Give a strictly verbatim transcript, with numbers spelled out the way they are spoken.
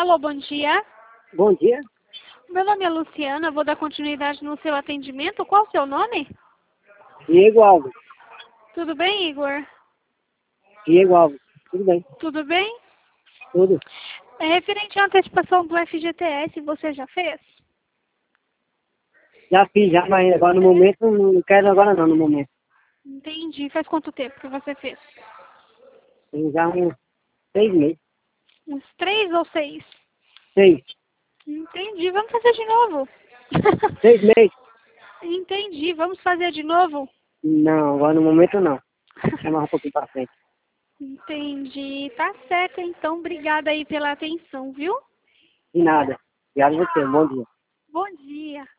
Alô, bom dia. Bom dia. Meu nome é Luciana, vou dar continuidade no seu atendimento. Qual o seu nome? Diego Alves. Tudo bem, Igor? Diego Alves. Tudo bem? Tudo bem? Tudo. É referente à antecipação do F G T S, você já fez? Já fiz, já, mas agora no momento, não quero agora não, no momento. Entendi. Faz quanto tempo que você fez? Tem já uns seis meses. Uns três ou seis? Seis. Entendi. Vamos fazer de novo. Seis meses? Entendi. Vamos fazer de novo? Não, agora no momento não. Chamar um pouquinho pra frente. Entendi. Tá certo, então. Obrigada aí pela atenção, viu? De nada. Obrigado a você. Bom dia. Bom dia.